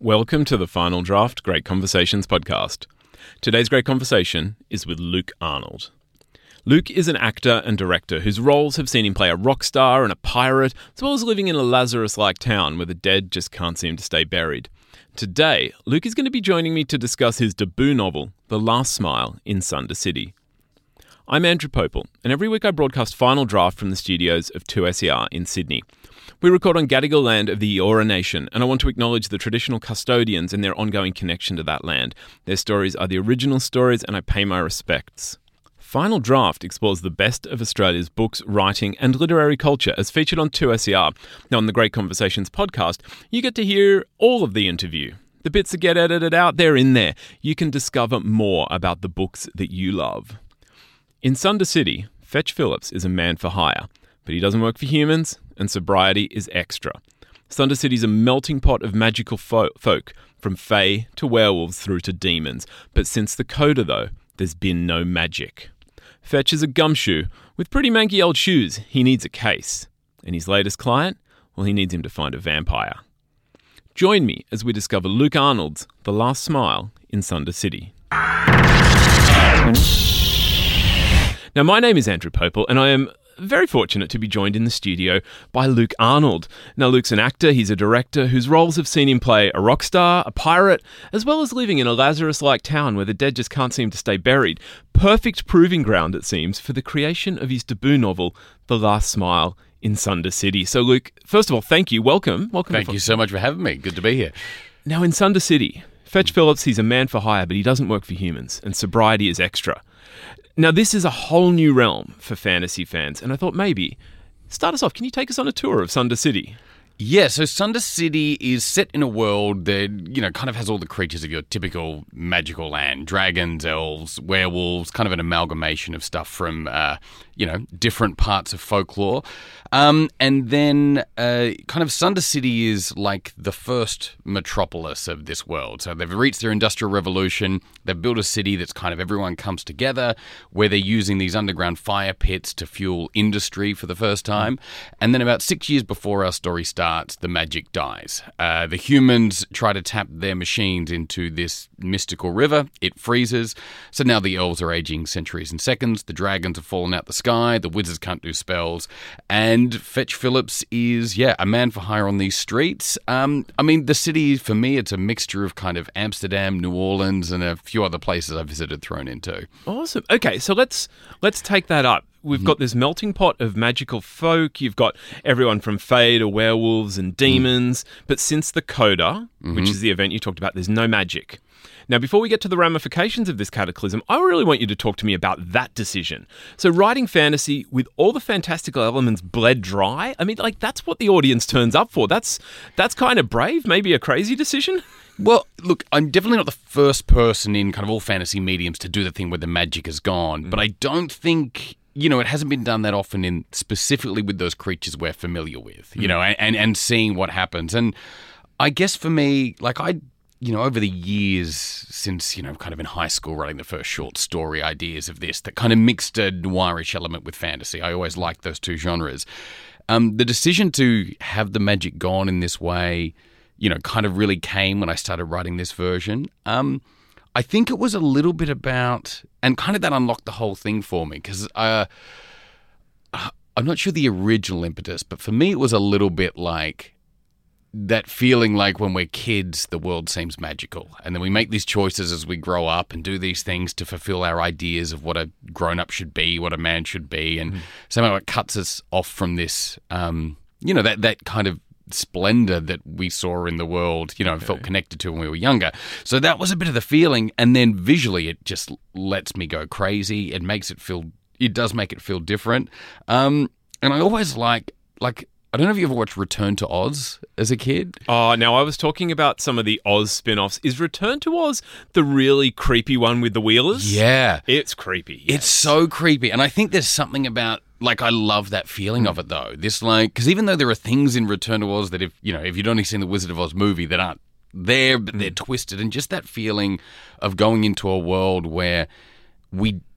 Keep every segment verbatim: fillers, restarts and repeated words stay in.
Welcome to the Final Draft Great Conversations podcast. Today's great conversation is with Luke Arnold. Luke is an actor and director whose roles have seen him play a rock star and a pirate, as well as living in a Lazarus-like town where the dead just can't seem to stay buried. Today, Luke is going to be joining me to discuss his debut novel, The Last Smile in Sunder City. I'm Andrew Popel, and every week I broadcast Final Draft from the studios of two S E R in Sydney. We record on Gadigal land of the Eora Nation, and I want to acknowledge the traditional custodians and their ongoing connection to that land. Their stories are the original stories, and I pay my respects. Final Draft explores the best of Australia's books, writing, and literary culture as featured on two S E R. Now, on the Great Conversations podcast, you get to hear all of the interview. The bits that get edited out, they're in there. You can discover more about the books that you love. In Sunder City, Fetch Phillips is a man for hire, but he doesn't work for humans, and sobriety is extra. Sunder City's a melting pot of magical fo- folk, from fae to werewolves through to demons. But since the coda, though, there's been no magic. Fetch is a gumshoe with pretty manky old shoes. He needs a case. And his latest client? Well, he needs him to find a vampire. Join me as we discover Luke Arnold's The Last Smile in Sunder City. Now, my name is Andrew Popel, and I am very fortunate to be joined in the studio by Luke Arnold. Now, Luke's an actor, he's a director whose roles have seen him play a rock star, a pirate, as well as living in a Lazarus-like town where the dead just can't seem to stay buried. Perfect proving ground, it seems, for the creation of his debut novel, The Last Smile in Sunder City. So, Luke, first of all, thank you. Welcome. Welcome. Thank you so much for having me. Good to be here. Now, in Sunder City, Fetch Phillips, he's a man for hire, but he doesn't work for humans, and sobriety is extra. Now, this is a whole new realm for fantasy fans, and I thought maybe, start us off, can you take us on a tour of Sunder City? Yeah, so Sunder City is set in a world that, you know, kind of has all the creatures of your typical magical land. Dragons, elves, werewolves, kind of an amalgamation of stuff from, uh, you know, different parts of folklore. Um, and then uh, kind of Sunder City is like the first metropolis of this world. So they've reached their industrial revolution. They've built a city that's kind of everyone comes together, where they're using these underground fire pits to fuel industry for the first time. And then about six years before our story starts, the magic dies. Uh, the humans try to tap their machines into this mystical river. It freezes. So now the elves are aging centuries and seconds. The dragons have fallen out the sky. The wizards can't do spells. And Fetch Phillips is, yeah, a man for hire on these streets. Um, I mean, the city, for me, it's a mixture of kind of Amsterdam, New Orleans, and a few other places I visited thrown into. Awesome. Okay, so let's let's take that up. We've mm-hmm. got this melting pot of magical folk. You've got everyone from fae to werewolves and demons. Mm. But since the coda, mm-hmm. which is the event you talked about, there's no magic. Now, before we get to the ramifications of this cataclysm, I really want you to talk to me about that decision. So writing fantasy with all the fantastical elements bled dry, I mean, like, that's what the audience turns up for. That's that's kind of brave, maybe a crazy decision. Well, look, I'm definitely not the first person in kind of all fantasy mediums to do the thing where the magic is gone, mm. but I don't think... You know, it hasn't been done that often in specifically with those creatures we're familiar with, you mm. know, and, and seeing what happens. And I guess for me, like I, you know, over the years since, you know, kind of in high school writing the first short story ideas of this that kind of mixed a noirish element with fantasy. I always liked those two genres. Um, the decision to have the magic gone in this way, you know, kind of really came when I started writing this version. Um I think it was a little bit about, and kind of that unlocked the whole thing for me, because uh, I'm not sure the original impetus, but for me it was a little bit like that feeling like when we're kids, the world seems magical. And then we make these choices as we grow up and do these things to fulfill our ideas of what a grown-up should be, what a man should be. And mm. somehow it cuts us off from this, um, you know, that, that kind of splendor that we saw in the world, you know, okay. felt connected to when we were younger. So that was a bit of the feeling. And then visually, it just lets me go crazy. It makes it feel, it does make it feel different. Um, and I always like, like, I don't know if you ever watched Return to Oz as a kid. Oh, now I was talking about some of the Oz spin-offs. Is Return to Oz the really creepy one with the Wheelers? Yeah. It's creepy. Yes. It's so creepy. And I think there's something about, like, I love that feeling mm. of it, though. This, like, because even though there are things in Return to Oz that if, you know, if you'd only seen the Wizard of Oz movie that aren't there, but mm. they're twisted. And just that feeling of going into a world where we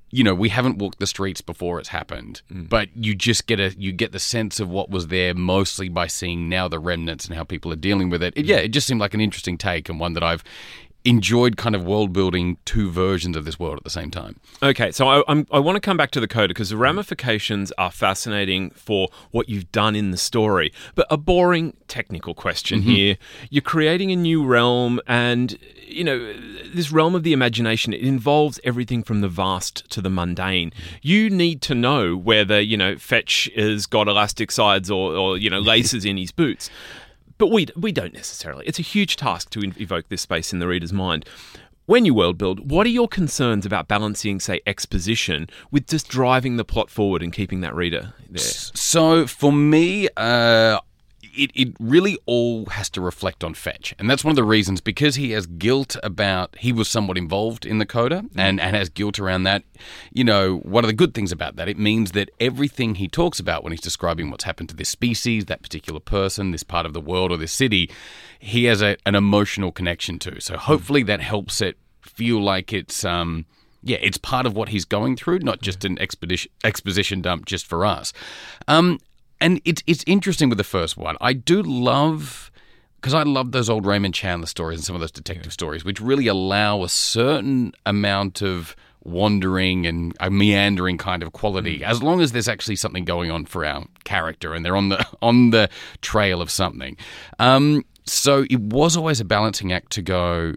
you know, we haven't walked the streets before it's happened, mm. but you just get a you get the sense of what was there mostly by seeing now the remnants and how people are dealing with it. it yeah, it just seemed like an interesting take and one that I've enjoyed kind of world building two versions of this world at the same time. Okay, so I, I'm, I want to come back to the coda because the ramifications are fascinating for what you've done in the story. But a boring technical question mm-hmm. here. You're creating a new realm and, you know, this realm of the imagination, it involves everything from the vast to the mundane. You need to know whether, you know, Fetch has got elastic sides or, or you know, laces in his boots. But we we don't necessarily. It's a huge task to evoke this space in the reader's mind. When you world build, what are your concerns about balancing, say, exposition with just driving the plot forward and keeping that reader there? So for me, uh, it, it really all has to reflect on Fetch. And that's one of the reasons, because he has guilt about, he was somewhat involved in the coda and, and has guilt around that. You know, one of the good things about that, it means that everything he talks about when he's describing what's happened to this species, that particular person, this part of the world or this city, he has a, an emotional connection to. So hopefully that helps it feel like it's, um, yeah, it's part of what he's going through, not just an expedition, exposition dump just for us. Um, And it's it's interesting with the first one. I do love, because I love those old Raymond Chandler stories and some of those detective yeah. stories, which really allow a certain amount of wandering and a meandering kind of quality, mm. as long as there's actually something going on for our character and they're on the on the trail of something. Um, so it was always a balancing act to go,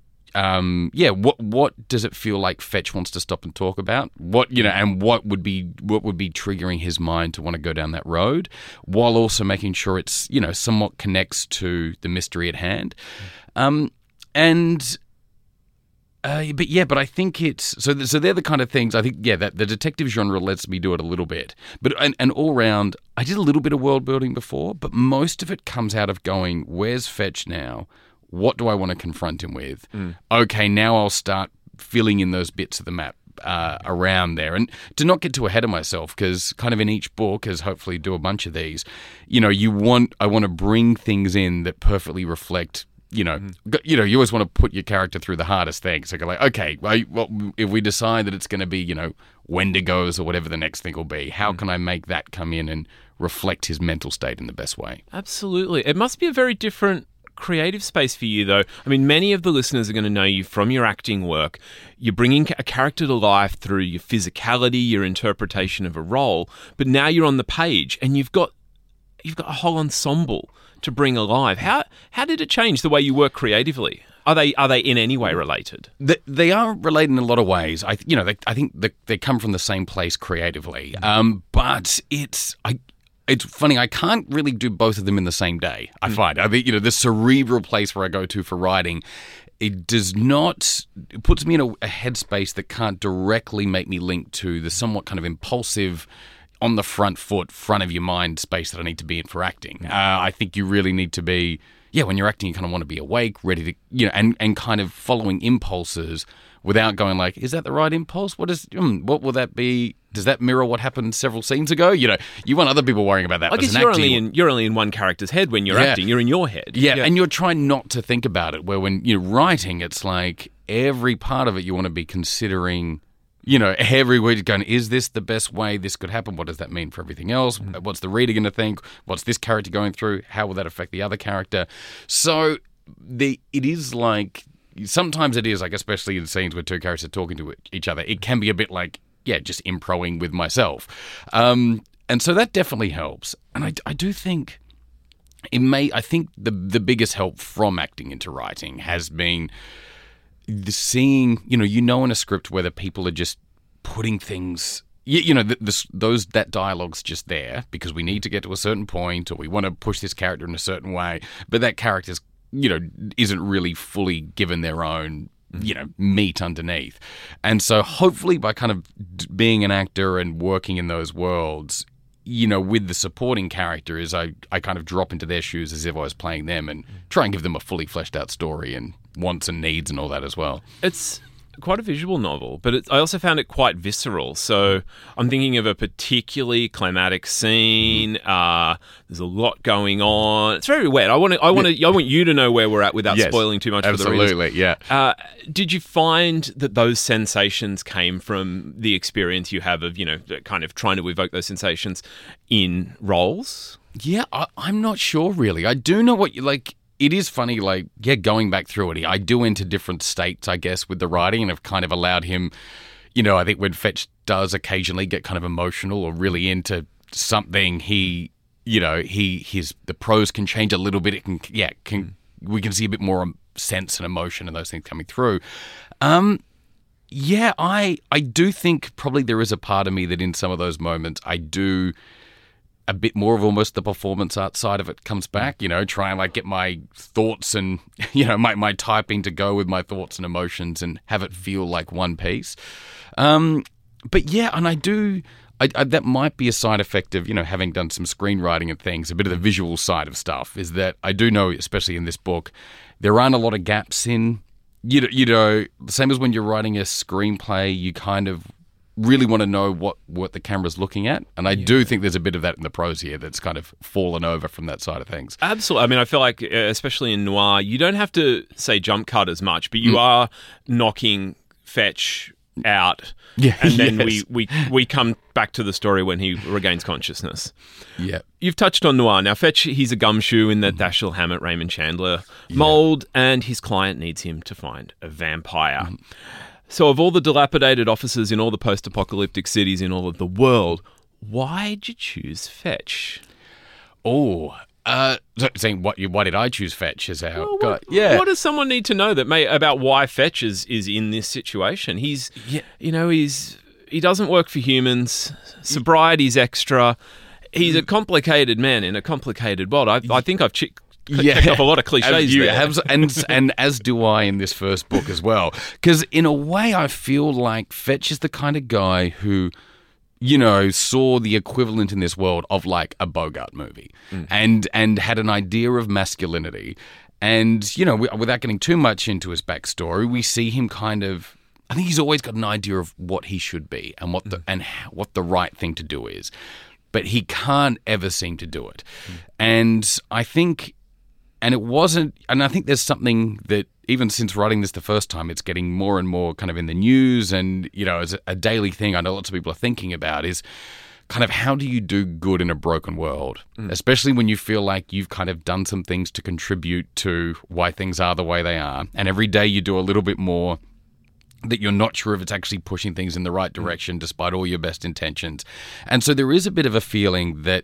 Um, yeah, what what does it feel like Fetch wants to stop and talk about? What, you know, and what would be what would be triggering his mind to want to go down that road, while also making sure it's, you know, somewhat connects to the mystery at hand. Um, and uh, but yeah, but I think it's so. So they're the kind of things I think. Yeah, that the detective genre lets me do it a little bit, but and, and all round, I did a little bit of world building before, but most of it comes out of going, where's Fetch now? What do I want to confront him with? Mm. Okay, now I'll start filling in those bits of the map uh, around there. And to not get too ahead of myself, because kind of in each book, as hopefully do a bunch of these, you know, you want I want to bring things in that perfectly reflect, you know, mm. you know, you always want to put your character through the hardest thing. So you're like, okay, well, well, if we decide that it's going to be, you know, Wendigos or whatever the next thing will be, how mm. can I make that come in and reflect his mental state in the best way? Absolutely. It must be a very different creative space for you, though. I mean, many of the listeners are going to know you from your acting work. You're bringing a character to life through your physicality, your interpretation of a role, but now you're on the page and you've got you've got a whole ensemble to bring alive. How how did it change the way you work creatively? Are they are they in any way related? They, they are related in a lot of ways. I you know they, I think they, they come from the same place creatively, um, but it's I. It's funny, I can't really do both of them in the same day, I find. I mean, you know, the cerebral place where I go to for writing, it does not, it puts me in a, a headspace that can't directly make me link to the somewhat kind of impulsive, on the front foot, front of your mind space that I need to be in for acting. Uh, I think you really need to be, yeah, when you're acting, you kind of want to be awake, ready to, you know, and, and kind of following impulses without going like, is that the right impulse? What is, mm, what will that be? Does that mirror what happened several scenes ago? You know, you want other people worrying about that. I guess you're only in you're only in one character's head when you're yeah. acting. You're in your head. Yeah, yeah, and you're trying not to think about it. Where when you're writing, it's like every part of it you want to be considering. You know, every week going, is this the best way this could happen? What does that mean for everything else? Mm-hmm. What's the reader going to think? What's this character going through? How will that affect the other character? So the it is like sometimes it is like, especially in scenes where two characters are talking to each other, it can be a bit like, yeah, just improing with myself. Um, and so that definitely helps. And I, I do think it may, I think the the biggest help from acting into writing has been the seeing, you know, you know in a script whether people are just putting things, you, you know, the, the, those that dialogue's just there because we need to get to a certain point or we want to push this character in a certain way, but that character's, you know, isn't really fully given their own, you know, meat underneath. And so hopefully by kind of being an actor and working in those worlds, you know, with the supporting characters, I, I kind of drop into their shoes as if I was playing them and try and give them a fully fleshed out story and wants and needs and all that as well. It's quite a visual novel, but it, I also found it quite visceral. So I'm thinking of a particularly climatic scene. Uh, there's a lot going on. It's very wet. I want to. I want to. I want you to know where we're at without Yes, spoiling too much for the readers. absolutely, yeah. Uh, did you find that those sensations came from the experience you have of, you know, kind of trying to evoke those sensations in roles? Yeah, I, I'm not sure really. I do know what you like. It is funny, like, yeah, going back through it, I do enter different states, I guess, with the writing, and have kind of allowed him, you know, I think when Fetch does occasionally get kind of emotional or really into something, he, you know, he, his, the prose can change a little bit. It can, yeah, can, we can see a bit more um, sense and emotion and those things coming through. Um, yeah, I, I do think probably there is a part of me that in some of those moments, I do a bit more of almost the performance art side of it comes back, you know, try and like get my thoughts and, you know, my, my typing to go with my thoughts and emotions and have it feel like one piece. Um, but yeah, and I do, I, I, that might be a side effect of, you know, having done some screenwriting and things, a bit of the visual side of stuff, is that I do know, especially in this book, there aren't a lot of gaps in, you know, you know, the same as when you're writing a screenplay, you kind of really want to know what, what the camera's looking at. And I yeah. do think there's a bit of that in the prose here that's kind of fallen over from that side of things. Absolutely. I mean, I feel like, uh, especially in noir, you don't have to, say, jump cut as much, but you mm. are knocking Fetch out. Yeah, and then yes. we, we, we come back to the story when he regains consciousness. Yeah. You've touched on noir. Now, Fetch, he's a gumshoe in the mm. Dashiell Hammett, Raymond Chandler yeah. mold, and his client needs him to find a vampire. Mm. So of all the dilapidated offices in all the post-apocalyptic cities in all of the world, why'd you choose Fetch? Oh, uh, so saying what? Why did I choose Fetch? Is how? Well, what, yeah. What does someone need to know that may about why Fetch is, is in this situation? He's, yeah. you know, he's he doesn't work for humans. Sobriety's extra. He's a complicated man in a complicated world. I, I think I've. Ch- Yeah, checked off a lot of cliches you there. Have, and, and as do I in this first book as well. Because in a way, I feel like Fetch is the kind of guy who, you know, saw the equivalent in this world of like a Bogart movie mm. and, and had an idea of masculinity. And, you know, without getting too much into his backstory, we see him kind of, I think he's always got an idea of what he should be and what the, mm. and what the right thing to do is. But he can't ever seem to do it. Mm. And I think... And it wasn't, and I think there's something that even since writing this the first time, it's getting more and more kind of in the news and, you know, as a daily thing I know lots of people are thinking about is kind of how do you do good in a broken world, mm. especially when you feel like you've kind of done some things to contribute to why things are the way they are. And every day you do a little bit more that you're not sure if it's actually pushing things in the right direction despite all your best intentions. And so there is a bit of a feeling that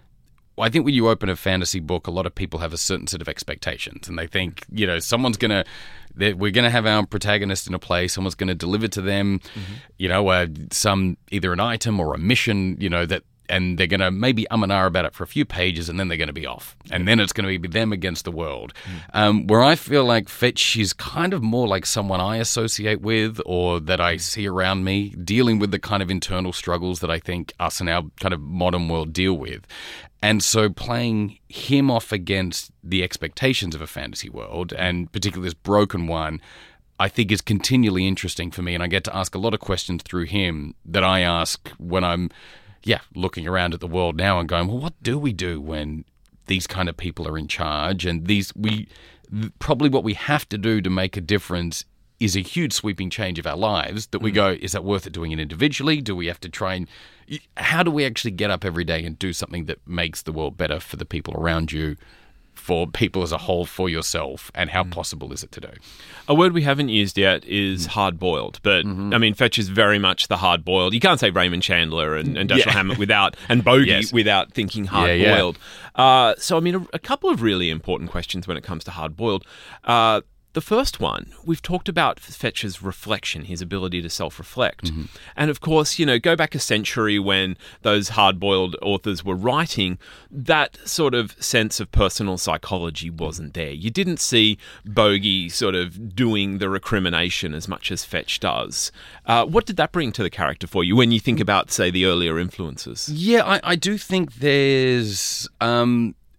I think when you open a fantasy book, a lot of people have a certain set of expectations, and they think, you know, someone's going to, we're going to have our protagonist in a place, someone's going to deliver to them, mm-hmm. you know, uh, some, either an item or a mission, you know, that, and they're going to maybe um and ah about it for a few pages, and then they're going to be off. And then it's going to be them against the world. Mm. Um, where I feel like Fetch is kind of more like someone I associate with or that I see around me, dealing with the kind of internal struggles that I think us in our kind of modern world deal with. And so playing him off against the expectations of a fantasy world, and particularly this broken one, I think is continually interesting for me. And I get to ask a lot of questions through him that I ask when I'm yeah, looking around at the world now and going, well, what do we do when these kind of people are in charge? And these, we, probably what we have to do to make a difference is a huge sweeping change of our lives that we mm. go, is that worth it doing it individually? Do we have to try and, how do we actually get up every day and do something that makes the world better for the people around you, for people as a whole, for yourself, and how mm. possible is it to do? A word we haven't used yet is hard-boiled, but, mm-hmm. I mean, Fetch is very much the hard-boiled. You can't say Raymond Chandler and, and Dashiell yeah. Hammett without, and Bogey yes. without thinking hard-boiled. Yeah, yeah. Uh, so, I mean, a, a couple of really important questions when it comes to hard-boiled. Uh, The first one, we've talked about Fetch's reflection, his ability to self-reflect. Mm-hmm. And of course, you know, go back a century when those hard-boiled authors were writing, that sort of sense of personal psychology wasn't there. You didn't see Bogey sort of doing the recrimination as much as Fetch does. Uh, what did that bring to the character for you when you think about, say, the earlier influences? Yeah, I, I do think there's... Um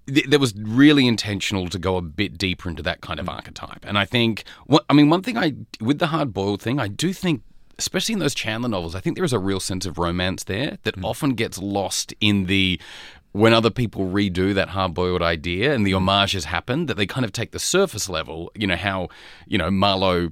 th- that was really intentional to go a bit deeper into that kind of archetype. And I think, what, I mean, one thing I, with the hard-boiled thing, I do think, especially in those Chandler novels, I think there is a real sense of romance there that mm. often gets lost in the, when other people redo that hard-boiled idea and the homages happen, that they kind of take the surface level, you know, how, you know, Marlowe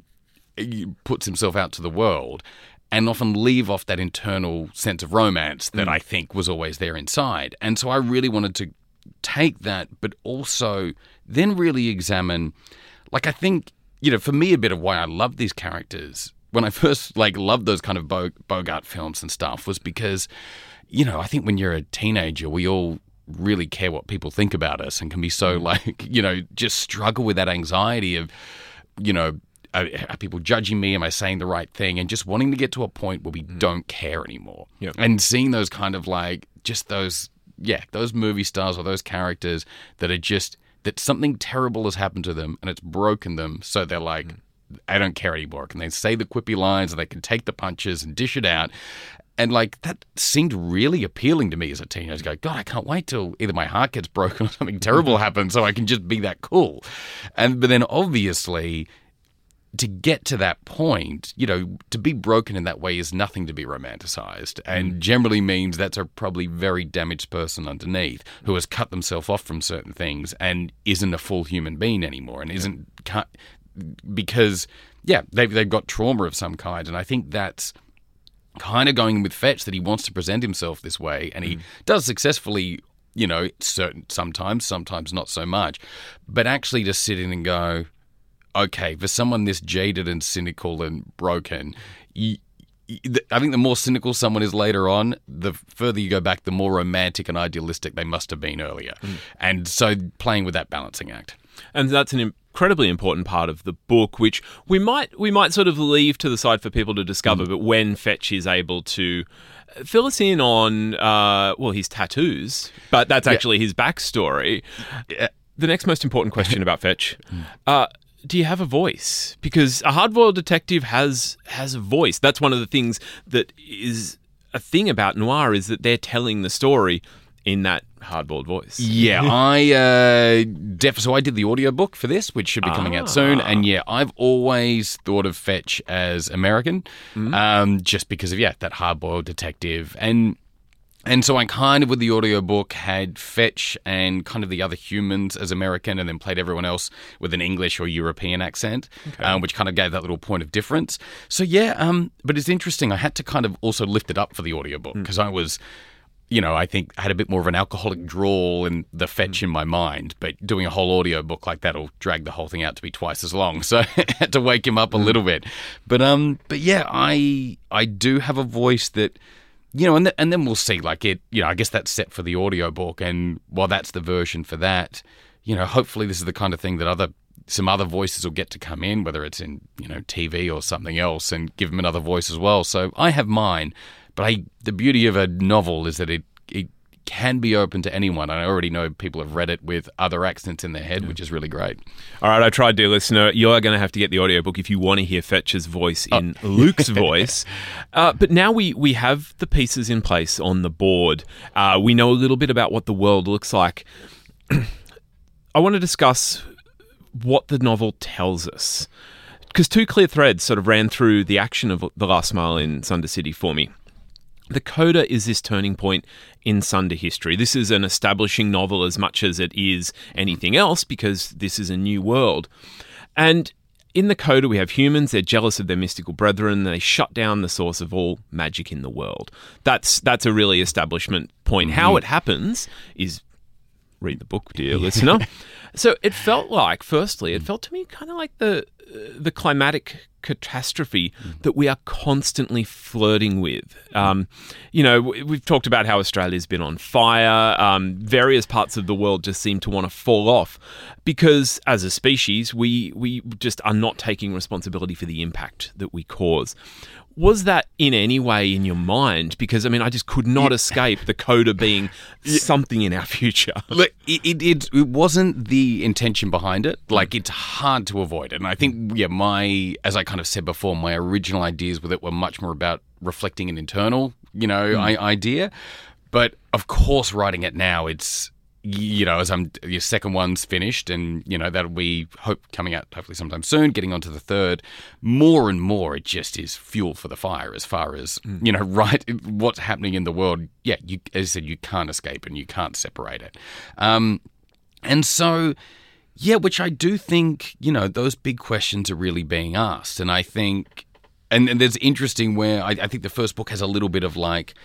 puts himself out to the world, and often leave off that internal sense of romance that mm. I think was always there inside. And so I really wanted to take that, but also then really examine, like, I think, you know, for me, a bit of why I love these characters when I first, like, loved those kind of Bo- Bogart films and stuff was because, you know, I think when you're a teenager, we all really care what people think about us and can be so, like, you know, just struggle with that anxiety of, you know, Are, are people judging me? Am I saying the right thing? And just wanting to get to a point where we mm. don't care anymore. Yep. And seeing those kind of like, just those, yeah, those movie stars or those characters that are just, that something terrible has happened to them and it's broken them. So they're like, mm. I don't care anymore. Can they say the quippy lines and they can take the punches and dish it out? And like, that seemed really appealing to me as a teenager. Go, God, I can't wait till either my heart gets broken or something terrible happens so I can just be that cool. And, but then obviously, to get to that point, you know, to be broken in that way is nothing to be romanticized, and generally means that's a probably very damaged person underneath who has cut themselves off from certain things and isn't a full human being anymore, and isn't cut because, yeah, they've, they've got trauma of some kind. And I think that's kind of going with Fetch, that he wants to present himself this way, and he mm. does successfully, you know, certain sometimes, sometimes not so much, but actually just sit in and go, okay, for someone this jaded and cynical and broken, you, you, I think the more cynical someone is later on, the further you go back, the more romantic and idealistic they must have been earlier. Mm. And so playing with that balancing act. And that's an incredibly important part of the book, which we might we might sort of leave to the side for people to discover, mm. but when Fetch is able to fill us in on, uh, well, his tattoos, but that's actually yeah. his backstory. Yeah. The next most important question about Fetch, uh, do you have a voice? Because a hard-boiled detective has has a voice. That's one of the things that is a thing about noir, is that they're telling the story in that hard-boiled voice. Yeah, I uh, def- so I did the audiobook for this, which should be coming ah. out soon. And yeah, I've always thought of Fetch as American, mm-hmm. um, just because of yeah that hard-boiled detective. And And so I kind of, with the audiobook, had Fetch and kind of the other humans as American, and then played everyone else with an English or European accent, okay. um, which kind of gave that little point of difference. So yeah, um, but it's interesting. I had to kind of also lift it up for the audiobook because mm. I was, you know, I think I had a bit more of an alcoholic drawl and the Fetch mm. in my mind, but doing a whole audiobook like that will drag the whole thing out to be twice as long. So I had to wake him up a mm. little bit. But um, but yeah, I I do have a voice that, you know, and, th- and then we'll see, like it, you know, I guess that's set for the audiobook, and while that's the version for that, you know, hopefully this is the kind of thing that other, some other voices will get to come in, whether it's in, you know, T V or something else, and give them another voice as well. So I have mine, but I, the beauty of a novel is that it, it can be open to anyone. I already know people have read it with other accents in their head, yeah. which is really great. All right, I tried, dear listener. You are going to have to get the audiobook if you want to hear Fetch's voice in oh. Luke's voice. Uh, but now we, we have the pieces in place on the board. Uh, we know a little bit about what the world looks like. I want to discuss what the novel tells us, because two clear threads sort of ran through the action of The Last Mile in Sunder City for me. The Coda is this turning point in Sunder history. This is an establishing novel as much as it is anything else, because this is a new world. And in the Coda, we have humans. They're jealous of their mystical brethren. They shut down the source of all magic in the world. That's that's a really establishment point. Mm-hmm. How it happens is, read the book, dear listener. So it felt like, firstly, it felt to me kind of like the the climatic catastrophe that we are constantly flirting with. Um, you know, we've talked about how Australia's been on fire. Um, various parts of the world just seem to want to fall off because, as a species, we we just are not taking responsibility for the impact that we cause. Was that in any way in your mind? Because, I mean, I just could not yeah. escape the Coda being yeah. something in our future. Look, it, it it wasn't the intention behind it. Like, it's hard to avoid it. And I think, yeah, my, as I kind of said before, my original ideas with it were much more about reflecting an internal, you know, mm. I, idea. But, of course, writing it now, it's, you know, as I'm your second one's finished, and you know that'll be hope coming out hopefully sometime soon. Getting on to the third, more and more, it just is fuel for the fire as far as mm. you know, right? What's happening in the world? Yeah, you, as I said, you can't escape and you can't separate it. Um, and so, yeah, which I do think, you know, those big questions are really being asked, and I think, and, and there's interesting where I, I think the first book has a little bit of like.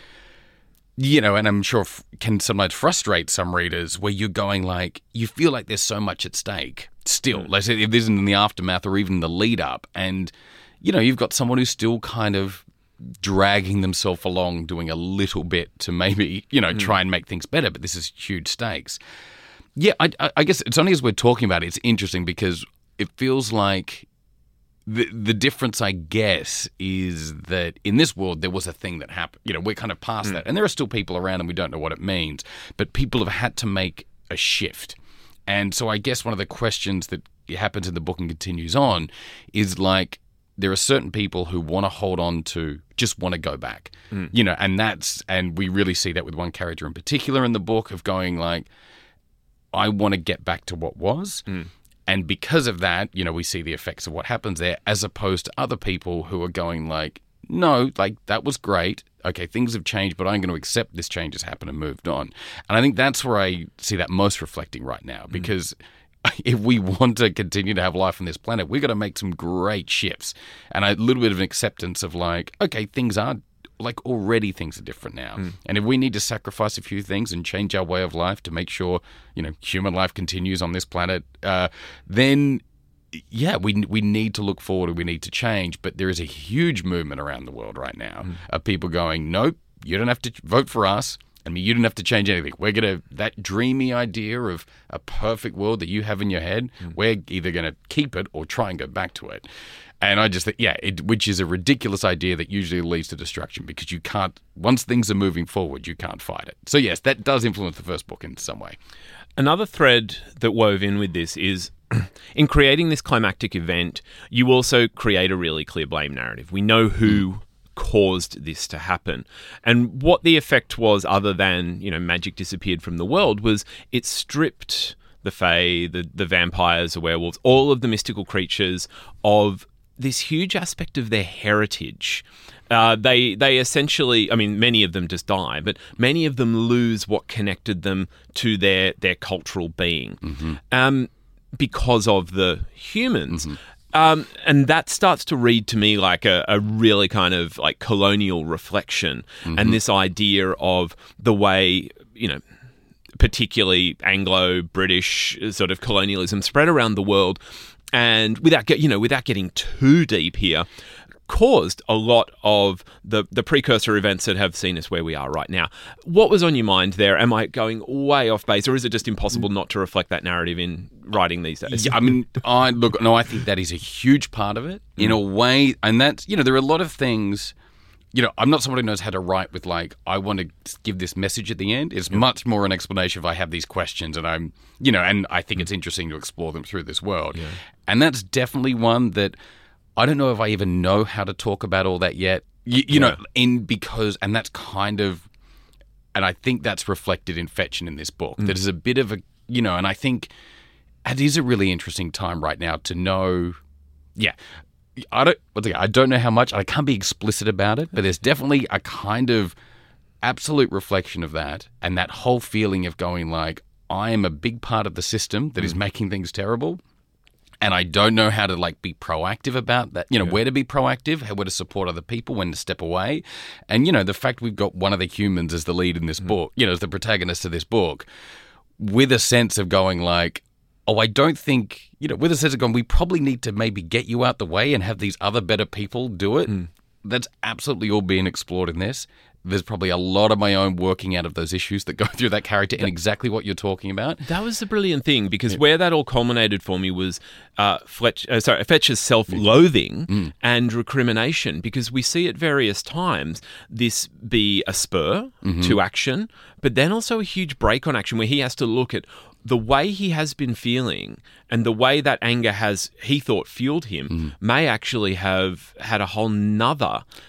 You know, and I'm sure f- can sometimes frustrate some readers where you're going like, you feel like there's so much at stake still. Mm. Like say, if this isn't in the aftermath or even the lead up. And, you know, you've got someone who's still kind of dragging themselves along, doing a little bit to maybe, you know, mm. try and make things better. But this is huge stakes. Yeah, I, I guess it's only as we're talking about it, it's interesting because it feels like The the difference, I guess, is that in this world there was a thing that happened. You know, we're kind of past mm. that. And there are still people around and we don't know what it means. But people have had to make a shift. And so I guess one of the questions that happens in the book and continues on is like, there are certain people who want to hold on to, just want to go back. Mm. You know, and that's, and we really see that with one character in particular in the book of going like, I want to get back to what was. Mm. And because of that, you know, we see the effects of what happens there, as opposed to other people who are going like, no, like that was great. Okay, things have changed, but I'm going to accept this change has happened and moved on. And I think that's where I see that most reflecting right now, because mm. if we want to continue to have life on this planet, we've got to make some great shifts. And a little bit of an acceptance of like, okay, things are like already things are different now. Mm. And if we need to sacrifice a few things and change our way of life to make sure, you know, human life continues on this planet, uh, then yeah, we we need to look forward and we need to change. But there is a huge movement around the world right now mm. of people going, nope, you don't have to vote for us. I mean, you don't have to change anything. We're going to, that dreamy idea of a perfect world that you have in your head, mm. we're either going to keep it or try and go back to it. And I just think, yeah, it, which is a ridiculous idea that usually leads to destruction because you can't, once things are moving forward, you can't fight it. So yes, that does influence the first book in some way. Another thread that wove in with this is in creating this climactic event, you also create a really clear blame narrative. We know who mm. caused this to happen. And what the effect was, other than, you know, magic disappeared from the world, was it stripped the Fae, the, the vampires, the werewolves, all of the mystical creatures of this huge aspect of their heritage. Uh, they they essentially, I mean, many of them just die, but many of them lose what connected them to their, their cultural being mm-hmm. um, because of the humans. Mm-hmm. Um, and that starts to read to me like a, a really kind of like colonial reflection mm-hmm. and this idea of the way, you know, particularly Anglo-British sort of colonialism spread around the world. And without get, you know, without getting too deep here, caused a lot of the, the precursor events that have seen us where we are right now. What was on your mind there? Am I going way off base, or is it just impossible not to reflect that narrative in writing these days? Yeah, I mean, I look, no, I think that is a huge part of it in a way, and that's, you know, there are a lot of things. You know, I'm not someone who knows how to write with like, I want to give this message at the end. It's yep. much more an explanation if I have these questions and I'm, you know, and I think mm. it's interesting to explore them through this world. Yeah. And that's definitely one that I don't know if I even know how to talk about all that yet. You, you yeah. know, in because, and that's kind of, and I think that's reflected in Fetch and in this book. Mm. That is a bit of a, you know, and I think it is a really interesting time right now to know, yeah, I don't. I don't know how much. I can't be explicit about it, but there's definitely a kind of absolute reflection of that, and that whole feeling of going like, I am a big part of the system that mm. is making things terrible, and I don't know how to like be proactive about that. You know, yeah. where to be proactive, how where to support other people, when to step away, and you know, the fact we've got one of the humans as the lead in this mm. book, you know, as the protagonist of this book, with a sense of going like, oh, I don't think, you know, with a sense of going, we probably need to maybe get you out the way and have these other better people do it. Mm. That's absolutely all being explored in this. There's probably a lot of my own working out of those issues that go through that character and exactly what you're talking about. That was the brilliant thing, because yeah. where that all culminated for me was uh, Fletch, uh, sorry, Fetch's self-loathing mm. and recrimination, because we see at various times this be a spur mm-hmm. to action, but then also a huge break on action where he has to look at the way he has been feeling and the way that anger has, he thought, fueled him, mm. may actually have had a whole nother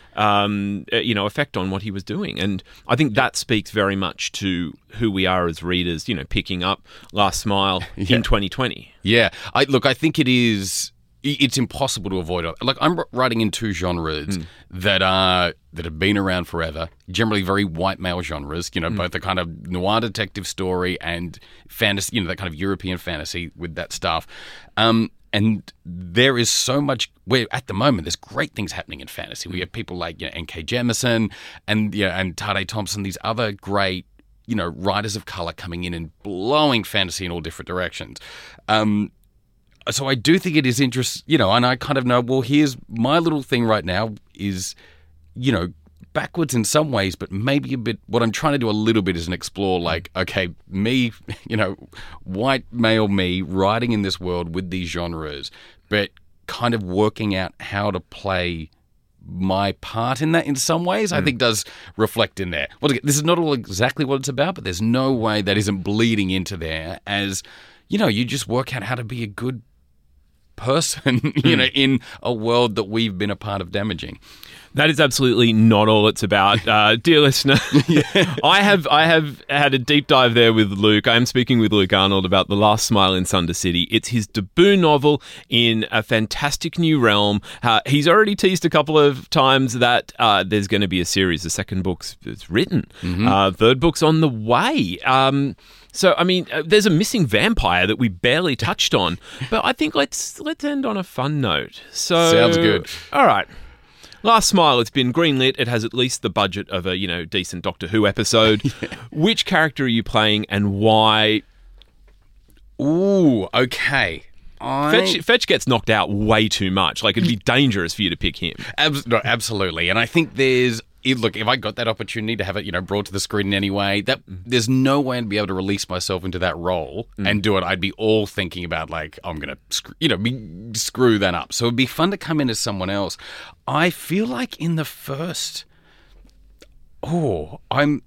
um, uh, you know, effect on what he was doing. And I think that speaks very much to who we are as readers, you know, picking up Last Smile Yeah. in twenty twenty. Yeah. I look, I think it is it's impossible to avoid it. Like, I'm writing in two genres mm. that are that have been around forever, generally very white male genres, you know, mm. both the kind of noir detective story and fantasy, you know, that kind of European fantasy with that stuff. Um, and there is so much where at the moment there's great things happening in fantasy. We have people like, you know, N K Jemisin and you know, and Tade Thompson, these other great, you know, writers of color coming in and blowing fantasy in all different directions. Um, So I do think it is interesting, you know, and I kind of know, well, here's my little thing right now is, you know, backwards in some ways, but maybe a bit, what I'm trying to do a little bit is an explore like, okay, me, you know, white male me writing in this world with these genres, but kind of working out how to play my part in that in some ways, mm. I think does reflect in there. Well, this is not all exactly what it's about, but there's no way that isn't bleeding into there as, you know, you just work out how to be a good person, you know, in a world that we've been a part of damaging. That is absolutely not all it's about, uh, dear listener. yeah. I have I have had a deep dive there with Luke. I am speaking with Luke Arnold about The Last Smile in Sunder City. It's his debut novel in a fantastic new realm. Uh, he's already teased a couple of times that uh, there's going to be a series. The second book's it's written. Mm-hmm. Uh, third book's on the way. Um, so, I mean, uh, there's a missing vampire that we barely touched on, but I think let's let's end on a fun note. So, sounds good. All right. Last Smile, it's been greenlit. It has at least the budget of a, you know, decent Doctor Who episode. yeah. Which character are you playing and why? Ooh, okay. I... Fetch, Fetch gets knocked out way too much. Like, it'd be dangerous for you to pick him. Abs- no, absolutely. And I think there's... Look, if I got that opportunity to have it, you know, brought to the screen in any way, that mm. there's no way I'd be able to release myself into that role mm. and do it. I'd be all thinking about like, I'm going to, you know, be, screw that up. So it'd be fun to come in as someone else. I feel like in the first, oh, I'm,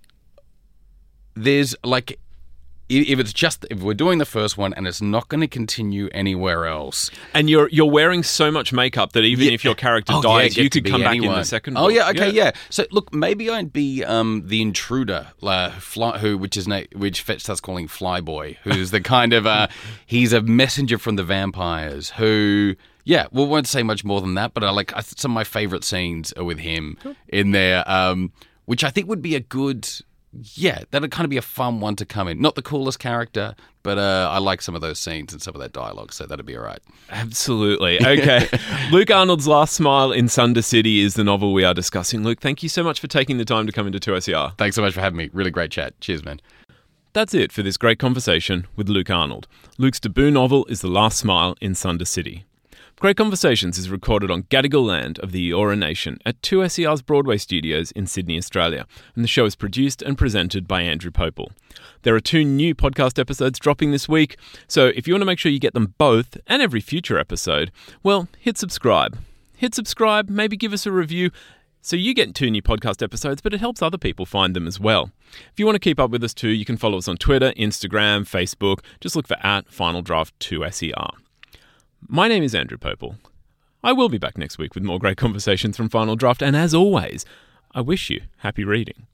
there's like, if it's just if we're doing the first one and it's not going to continue anywhere else, and you're you're wearing so much makeup that even yeah. if your character oh, dies, yeah, you could come anyone. back in the second. Oh book. yeah, okay, yeah. yeah. So look, maybe I'd be um, the intruder, uh, fly, who which is na- which Fetch starts calling Flyboy, who's the kind of uh, he's a messenger from the vampires who. Yeah, well, won't say much more than that, but I like I, some of my favorite scenes are with him cool. in there, um, which I think would be a good. Yeah, that'd kind of be a fun one to come in. Not the coolest character, but uh, I like some of those scenes and some of that dialogue, so that'd be all right. Absolutely. Okay. Luke Arnold's Last Smile in Sunder City is the novel we are discussing. Luke, thank you so much for taking the time to come into two S E R. Thanks so much for having me. Really great chat. Cheers, man. That's it for this great conversation with Luke Arnold. Luke's debut novel is The Last Smile in Sunder City. Great Conversations is recorded on Gadigal land of the Eora Nation at two S E R's Broadway studios in Sydney, Australia, and the show is produced and presented by Andrew Popel. There are two new podcast episodes dropping this week, so if you want to make sure you get them both and every future episode, well, hit subscribe. Hit subscribe, maybe give us a review, so you get two new podcast episodes, but it helps other people find them as well. If you want to keep up with us too, you can follow us on Twitter, Instagram, Facebook. Just look for at Final Draft two S E R. My name is Andrew Popel. I will be back next week with more great conversations from Final Draft, and as always, I wish you happy reading.